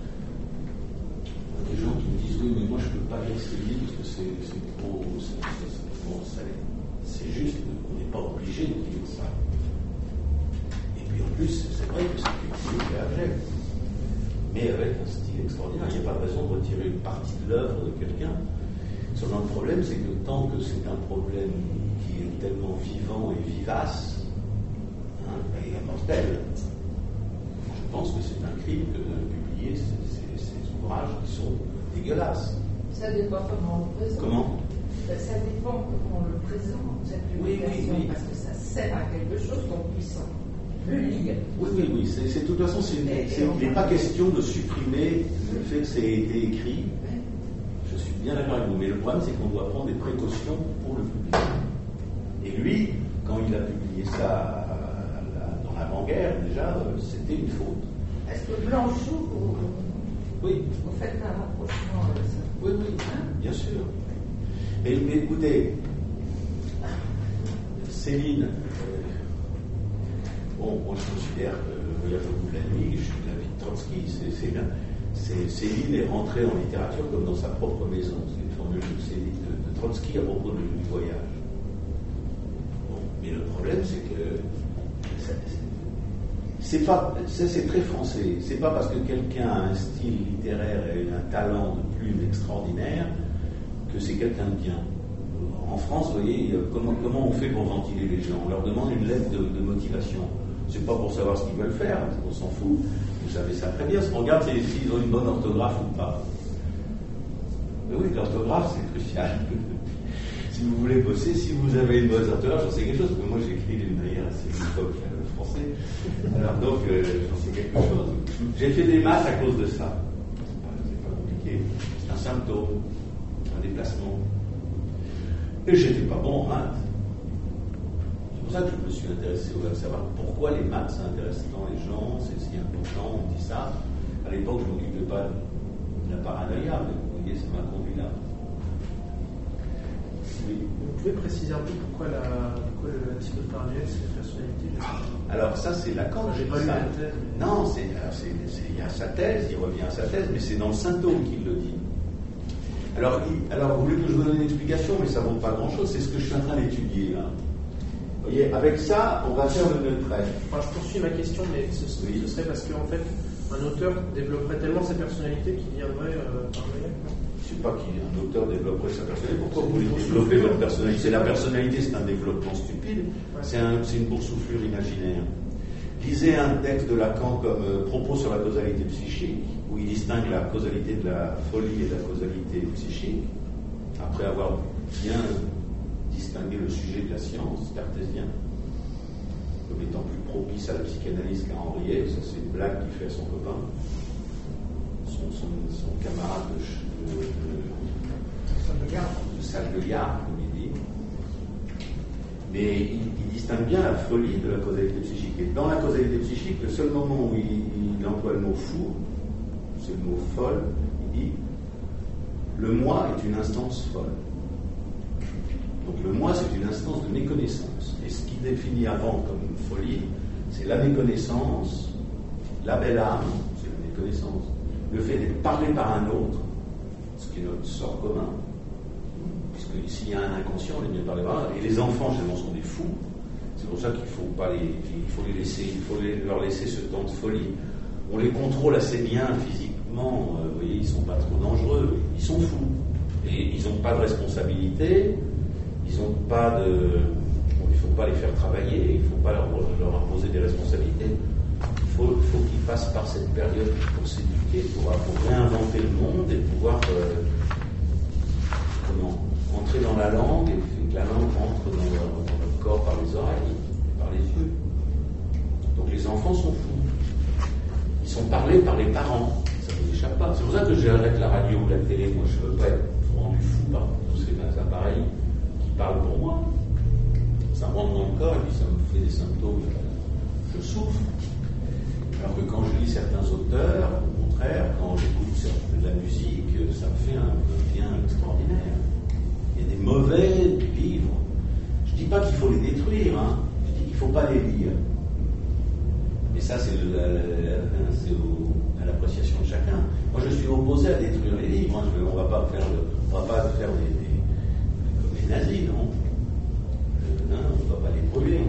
des gens qui me disent oui mais moi je ne peux pas lire Céline parce que c'est, c'est trop c'est, c'est, bon, ça, c'est juste on n'est pas obligé de lire ça et puis en plus c'est vrai que c'est une et abject mais avec un style extraordinaire, il n'y a pas de raison de retirer une partie de l'œuvre de quelqu'un. Seulement le problème c'est que tant que c'est un problème qui est tellement vivant et vivace hein, et immortel, je pense que c'est un crime que de publier ces, ces, ces ouvrages qui sont dégueulasses. Ça dépend comment on le présente. Comment ? Ça dépend comment on le présente, cette publication, oui, oui, oui. parce que ça sert à quelque chose qu'on puisse le lire. Oui, oui, oui. C'est, c'est, de toute façon, c'est, c'est, il n'est pas question de supprimer le fait que c'est été écrit. Je suis bien d'accord avec vous, mais le problème, c'est qu'on doit prendre des précautions pour le publier. Et lui, quand il a publié ça dans l'avant-guerre, déjà, c'était une faute. Est-ce que Blanchot, vous, oui. vous faites un rapprochement avec ça ? Oui, oui, hein, bien sûr. Mais, mais écoutez, Céline, euh, bon, moi je considère que le voyage au bout de la nuit, je suis de l'avis de Trotsky, c'est, c'est, c'est, Céline est rentrée en littérature comme dans sa propre maison. C'est une formule de, de, de Trotsky à propos du, du voyage. Bon, mais le problème, c'est que ça, c'est, pas, c'est, c'est très français. C'est pas parce que quelqu'un a un style littéraire et un talent de plume extraordinaire que c'est quelqu'un de bien. En France, vous voyez, comment, comment on fait pour ventiler les gens ? On leur demande une lettre de, de motivation. C'est pas pour savoir ce qu'ils veulent faire, on s'en fout. Vous savez ça très bien. On regarde s'ils ont une bonne orthographe ou pas. Mais oui, l'orthographe, c'est crucial. Si vous voulez bosser, si vous avez une bonne orthographe, j'en sais quelque chose, parce que moi j'écris d'une manière assez loufoque le français. Alors donc, euh, j'en sais quelque chose. J'ai fait des maths à cause de ça. C'est pas, c'est pas compliqué. C'est un symptôme. Un déplacement. Et j'étais pas bon en maths. C'est pour ça que je me suis intéressé à savoir pourquoi les maths ça intéresse tant les gens, c'est si important, on dit ça. À l'époque, je ne m'occupais pas de la paranoïa, mais vous voyez, ça m'a conduit là. Oui. Vous pouvez préciser un peu pourquoi la, pourquoi la psychose paranoïaque, c'est la personnalité ? Alors ça, c'est Lacan. J'ai pas lu la thèse. Non, c'est, c'est, c'est, il y a sa thèse, il revient à sa thèse, mais c'est dans le symptôme qu'il le dit. Alors, il, alors, vous voulez que je vous donne une explication, mais ça ne vaut pas grand-chose, c'est ce que je suis en train d'étudier là. Vous voyez, avec ça, on va faire le neutrel. Enfin, je poursuis ma question, mais ce, oui. ce serait parce qu'en fait, un auteur développerait tellement sa personnalité qu'il viendrait euh, paranoïaque. Je ne sais pas qu'un auteur développerait sa personnalité. Pourquoi vous voulez développer votre personnalité ? La personnalité, c'est un développement stupide, ouais. c'est, un, c'est une boursouflure imaginaire. Lisez un texte de Lacan comme euh, Propos sur la causalité psychique, où il distingue la causalité de la folie et de la causalité psychique, après avoir bien distingué le sujet de la science, cartésien, comme étant plus propice à la psychanalyse qu'à Henriet. Ça, c'est une blague qu'il fait à son copain, son, son, son camarade de, de, de, de, de salle de garde, comme il dit. Mais il, il distingue bien la folie de la causalité psychique. Et dans la causalité psychique, le seul moment où il, il emploie le mot fou, c'est le mot folle, il dit le moi est une instance folle. Donc le moi, c'est une instance de méconnaissance. Et ce qui définit avant comme une folie, c'est la méconnaissance, la belle âme, c'est la méconnaissance, le fait d'être parlé par un autre, ce qui est notre sort commun, puisque s'il y a un inconscient, on est bien parlé par un, et les enfants, généralement, sont des fous. C'est pour ça qu'il faut pas les, il faut les laisser, il faut les, leur laisser ce temps de folie. On les contrôle assez bien physiquement, euh, vous voyez, ils sont pas trop dangereux, ils sont fous. Et ils n'ont pas de responsabilité, ils n'ont pas de... Bon, il ne faut pas les faire travailler, il ne faut pas leur, leur imposer des responsabilités. Il faut, faut qu'ils passent par cette période pour s'éduquer, pour, pour réinventer le monde et pouvoir euh, comment, entrer dans la langue et que la langue entre dans leur, dans leur corps par les oreilles et par les yeux. Donc les enfants sont fous. Ils sont parlés par les parents. Ça ne vous échappe pas. C'est pour ça que j'arrête la radio ou la télé. Moi, je ne veux pas être rendu fou par tous ces appareils qui parlent pour moi. Ça me rentre dans le corps et puis ça me fait des symptômes. Je souffre. Alors que quand je lis certains auteurs, au contraire, quand j'écoute de la musique, ça me fait un bien extraordinaire. Il y a des mauvais livres. Je ne dis pas qu'il faut les détruire, hein. Je dis qu'il ne faut pas les lire. Mais ça, c'est, le, la, la, la, c'est au, à l'appréciation de chacun. Moi, je suis opposé à détruire les livres. Hein. Je, on ne va pas faire, le, on va pas faire des, des, comme les nazis, non, euh, non on ne va pas les brûler.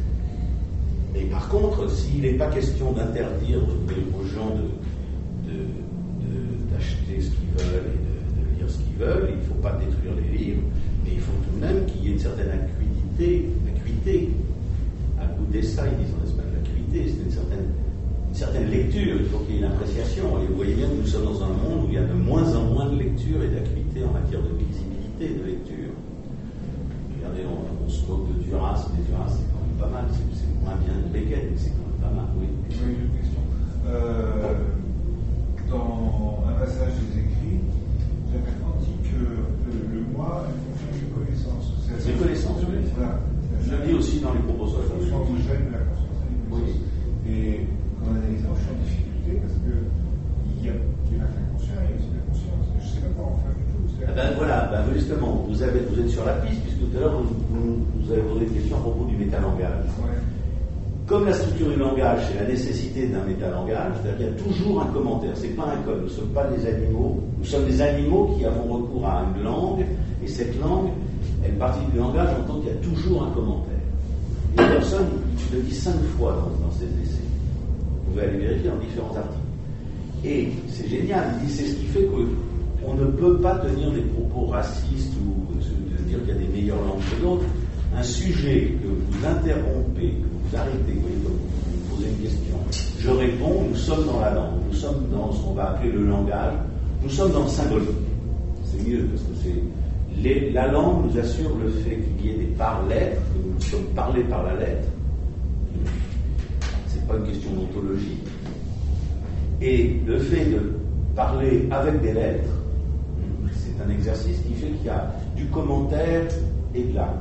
Mais par contre, s'il n'est pas question d'interdire aux gens de, de, de, d'acheter ce qu'ils veulent et de, de lire ce qu'ils veulent, il ne faut pas détruire les livres, mais il faut tout de même qu'il y ait une certaine acuité, acuité à goûter ça, ils disent, n'est-ce pas, l'acuité, c'est une certaine, une certaine lecture, il faut qu'il y ait une appréciation. Et vous voyez bien que nous sommes dans un monde où il y a de moins en moins de lecture et d'acuité en matière de visibilité de lecture. Regardez, on, on se moque de Duras, mais Duras, c'est quand même pas mal, c'est, c'est moins bien de Beckett, mais c'est quand même pas mal, oui. Oui, une question. Euh, dans un passage des écrits, Jacques dit que le, le moi est une fonction de connaissance. C'est une connaissance, oui. Voilà. Je le dis aussi dans les propos sur la fonction homogène de la conscience. Oui. Et en analysant, je suis en difficulté parce que il y a, il y a l'inconscient et il y a aussi la conscience. Je ne sais pas quoi en faire du tout. Ah ben voilà, ben justement, vous, avez, vous êtes sur la piste, puisque tout à l'heure, vous, vous, vous avez posé une question à propos du métalangage. Ouais. Comme la structure du langage, c'est la nécessité d'un métalangage, c'est-à-dire qu'il y a toujours un commentaire, c'est pas un code, nous ne sommes pas des animaux, nous sommes des animaux qui avons recours à une langue, et cette langue, elle partie du langage, on entend qu'il y a toujours un commentaire. Et personne, je le dis cinq fois dans, dans ces essais. Vous pouvez aller vérifier dans différents articles. Et c'est génial, il dit c'est ce qui fait qu'on ne peut pas tenir des propos racistes ou de dire qu'il y a des meilleures langues que d'autres. Un sujet que vous interrompez, que vous arrêtez, vous voyez, comme vous me posez une question, je réponds, nous sommes dans la langue, nous sommes dans ce qu'on va appeler le langage, nous sommes dans le symbolique. C'est mieux parce que c'est les, la langue nous assure le fait qu'il y ait des par-lettres, que nous sommes parlés par la lettre. C'est pas une question d'ontologie. Et le fait de parler avec des lettres, c'est un exercice qui fait qu'il y a du commentaire et de l'acte.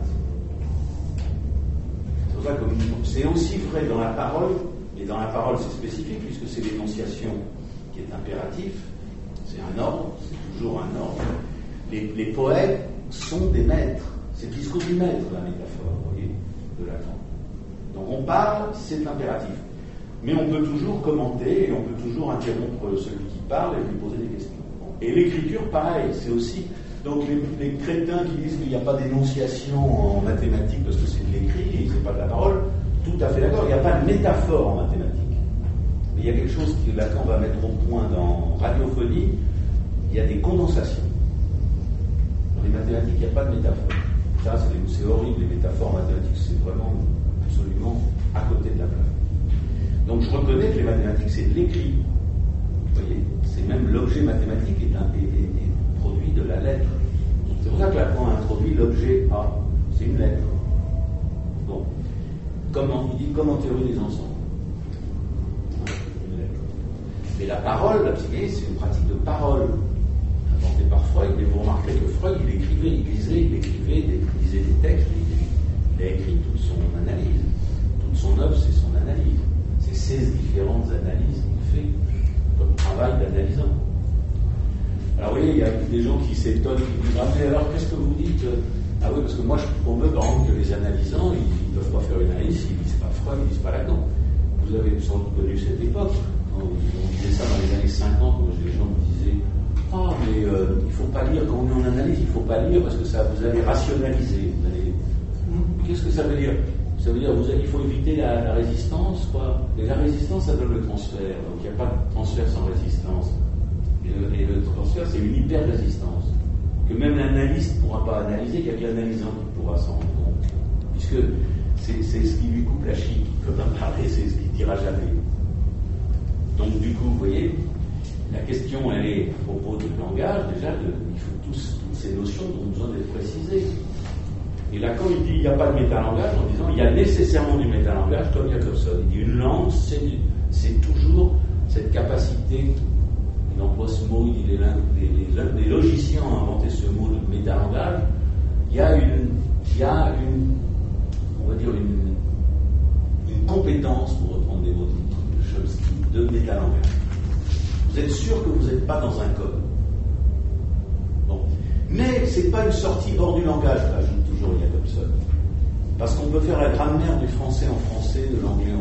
C'est pour ça que c'est aussi vrai dans la parole, et dans la parole c'est spécifique puisque c'est l'énonciation qui est impératif, c'est un ordre, c'est toujours un ordre. Les, les poètes sont des maîtres, c'est le discours du maître, la métaphore, vous voyez, de la langue. Donc on parle, c'est impératif. Mais on peut toujours commenter et on peut toujours interrompre celui qui parle et lui poser des questions. Et l'écriture, pareil, c'est aussi... Donc les, les crétins qui disent qu'il n'y a pas d'énonciation en mathématiques parce que c'est de l'écrit et c'est pas de la parole, tout à fait d'accord, il n'y a pas de métaphore en mathématiques. Mais il y a quelque chose que Lacan va mettre au point dans radiophonie, il y a des condensations. Dans les mathématiques, il n'y a pas de métaphore. Ça, c'est, c'est horrible, les métaphores mathématiques, c'est vraiment absolument à côté de la plaque. Donc je reconnais que les mathématiques, c'est de l'écrit. Vous voyez, c'est même l'objet mathématique est un est, est, est produit de la lettre. C'est pour ça que Lacan a introduit l'objet A. C'est une lettre. Bon. Comment, il dit comme en théorie des ensembles. Une lettre. Mais la parole, la psychanalyse, c'est une pratique de parole. Inventée par Freud, mais vous remarquez que Freud, il écrivait, il lisait, il écrivait, il lisait des textes, il, il a écrit toute son analyse. Toute son œuvre, c'est son analyse. C'est seize différentes analyses qu'il fait comme travail d'analysant. Alors vous voyez, il y a des gens qui s'étonnent, qui disent, ah mais alors qu'est-ce que vous dites? Ah oui, parce que moi je promeux par exemple que les analysants, ils ne peuvent pas faire une analyse, ils ne lisent pas Freud, ils ne lisent pas Lacan. Vous avez sans doute connu cette époque. On disait ça dans les années cinquante, où les gens me disaient, ah mais euh, il ne faut pas lire, quand on est en analyse, il ne faut pas lire parce que ça vous allez rationaliser. Vous allez... Qu'est-ce que ça veut dire? Ça veut dire qu'il faut éviter la, la résistance, quoi. Et la résistance, ça donne le transfert. Donc il n'y a pas de transfert sans résistance. Et le, et le transfert, c'est une hyper-résistance. Que même l'analyste ne pourra pas analyser, qu'il y a bien l'analysant qui pourra s'en rendre compte. Puisque c'est, c'est ce qui lui coupe la chic, comme on parlait, c'est ce qui ne dira jamais. Donc du coup, vous voyez, la question, elle est à propos du langage, déjà, de, il faut tous, toutes ces notions ont besoin d'être précisées. Et là, quand il dit il n'y a pas de métalangage, en disant il y a nécessairement du métalangage, comme Jacobson, il dit une langue, c'est, c'est toujours cette capacité, il emploie ce mot, il dit les, les, les, les logiciens ont inventé ce mot de métalangage, il y a une, il y a une, on va dire une, une compétence, pour reprendre des mots de Chomsky, de métalangage. Vous êtes sûr que vous n'êtes pas dans un code. Bon. Mais ce n'est pas une sortie hors du langage, ajoute toujours Jacobson. Parce qu'on peut faire la grammaire du français en français, de l'anglais